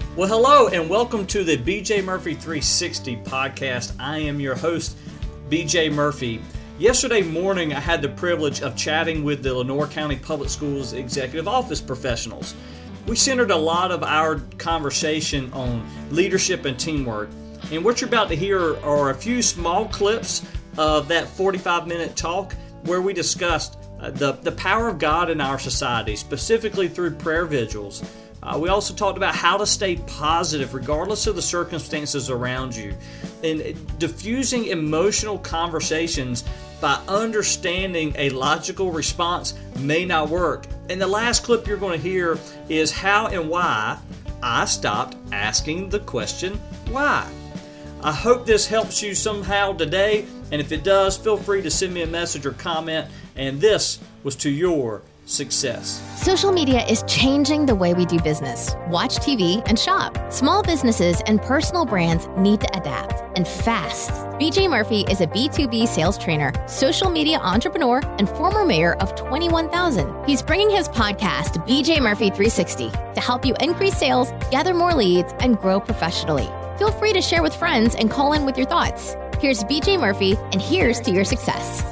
Well, hello and welcome to the BJ Murphy 360 podcast. I am your host, BJ Murphy. Yesterday morning, I had the privilege of chatting with the Lenoir County Public Schools Executive Office professionals. We centered a lot of our conversation on leadership and teamwork. And what you're about to hear are a few small clips of that 45-minute talk where we discussed the power of God in our society, specifically through prayer vigils. We also talked about how to stay positive regardless of the circumstances around you, and diffusing emotional conversations by understanding a logical response may not work. And the last clip you're going to hear is how and why I stopped asking the question, why? I hope this helps you somehow today, and if it does, feel free to send me a message or comment, and this was to your success. Social media is changing the way we do business, watch TV, and shop. Small businesses and personal brands need to adapt, and fast. BJ Murphy is a B2B sales trainer, social media entrepreneur, and former mayor of 21,000. He's bringing his podcast, BJ Murphy 360, to help you increase sales, gather more leads, and grow professionally. Feel free to share with friends and call in with your thoughts. Here's BJ Murphy, and here's to your success.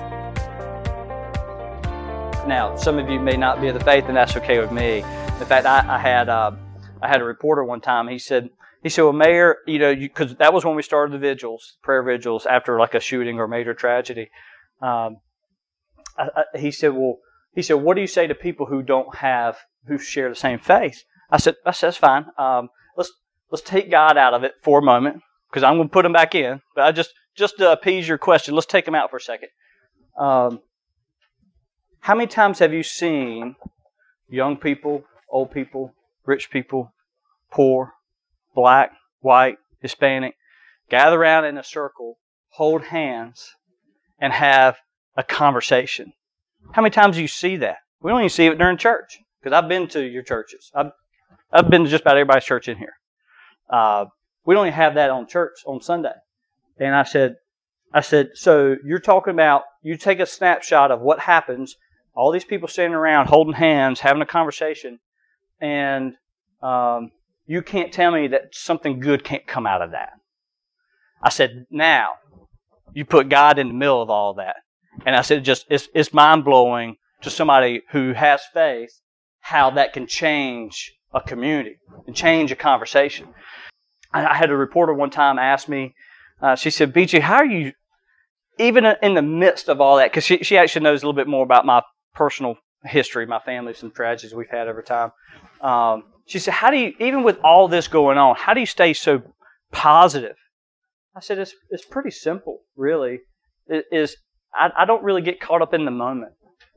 Now, some of you may not be of the faith, and that's okay with me. In fact, I had a reporter one time. He said, well, Mayor, because that was when we started the vigils, prayer vigils, after like a shooting or major tragedy. He said, what do you say to people who who share the same faith? I said, that's fine. Let's take God out of it for a moment, because I'm going to put him back in. But I just to appease your question, let's take him out for a second. How many times have you seen young people, old people, rich people, poor, black, white, Hispanic, gather around in a circle, hold hands, and have a conversation? How many times do you see that? We don't even see it during church, because I've been to your churches. I've been to just about everybody's church in here. We don't even have that on church on Sunday. And I said, so you're talking about, you take a snapshot of what happens, all these people standing around, holding hands, having a conversation, and you can't tell me that something good can't come out of that. I said, now, you put God in the middle of all that. And I said, it's mind-blowing to somebody who has faith how that can change a community and change a conversation. I had a reporter one time ask me, she said, BJ, how are you, even in the midst of all that, because she actually knows a little bit more about my personal history, my family, some tragedies we've had over time. She said, how do you, even with all this going on, how do you stay so positive? I said, it's pretty simple, really. I don't really get caught up in the moment.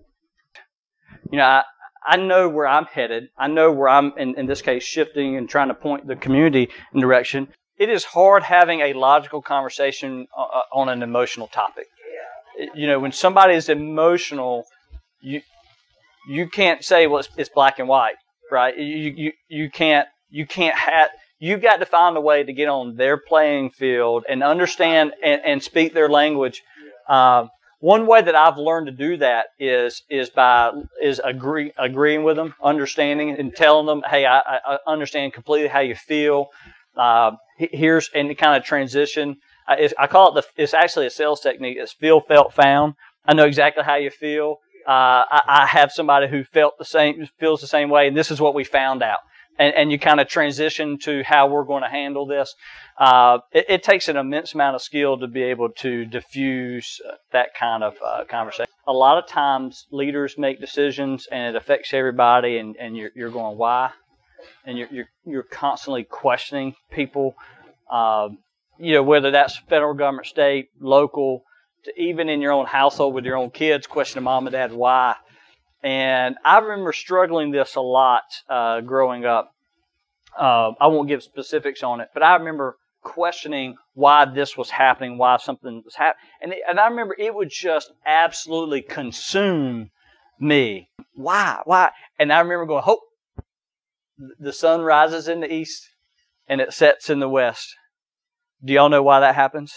I know where I'm headed. I know where I'm, in this case, shifting and trying to point the community in direction. It is hard having a logical conversation on an emotional topic. When somebody is emotional, you can't say, well, it's black and white, right? You can't you've got to find a way to get on their playing field and understand and speak their language. One way that I've learned to do that is agreeing with them, understanding, and telling them, hey, I understand completely how you feel. Here's, and kind of transition. I call it it's actually a sales technique. It's feel, felt, found. I know exactly how you feel. I have somebody who feels the same way, and this is what we found out. And you kind of transition to how we're going to handle this. It takes an immense amount of skill to be able to diffuse that kind of conversation. A lot of times, leaders make decisions, and it affects everybody, and you're going, why? And you're constantly questioning people. Whether that's federal government, state, local, to even in your own household with your own kids, questioning mom and dad why. And I remember struggling this a lot growing up. I won't give specifics on it, but I remember questioning why this was happening, why something was happening. And I remember it would just absolutely consume me. Why? And I remember going, the sun rises in the east and it sets in the west. Do y'all know why that happens?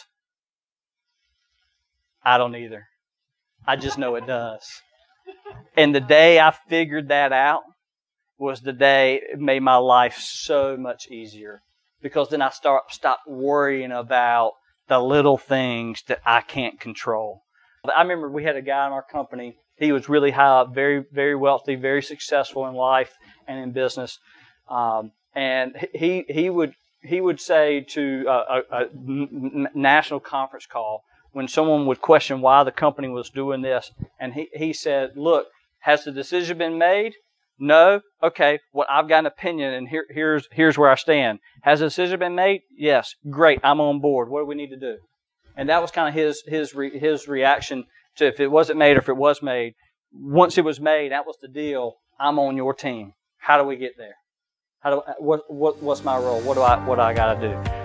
I don't either. I just know it does. And the day I figured that out, was the day it made my life so much easier, because then I stopped worrying about the little things that I can't control. I remember we had a guy in our company. He was really high up, very, very wealthy, very successful in life and in business. And he would say to a national conference call, when someone would question why the company was doing this, and he said, look, has the decision been made? No? Okay, well, I've got an opinion, and here's where I stand. Has the decision been made? Yes. Great, I'm on board. What do we need to do? And that was kind of his reaction to if it wasn't made or if it was made. Once it was made, that was the deal. I'm on your team. How do we get there? What's my role? What do I got to do?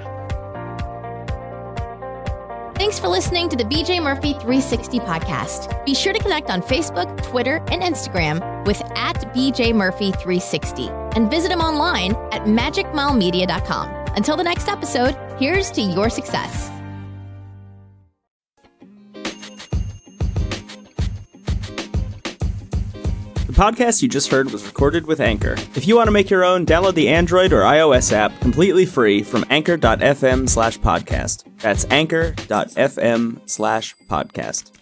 Thanks for listening to the BJ Murphy 360 podcast. Be sure to connect on Facebook, Twitter, and Instagram with @BJMurphy360 and visit him online at magicmilemedia.com. Until the next episode, here's to your success. The podcast you just heard was recorded with Anchor. If you want to make your own, download the Android or iOS app completely free from anchor.fm/podcast. That's anchor.fm/podcast.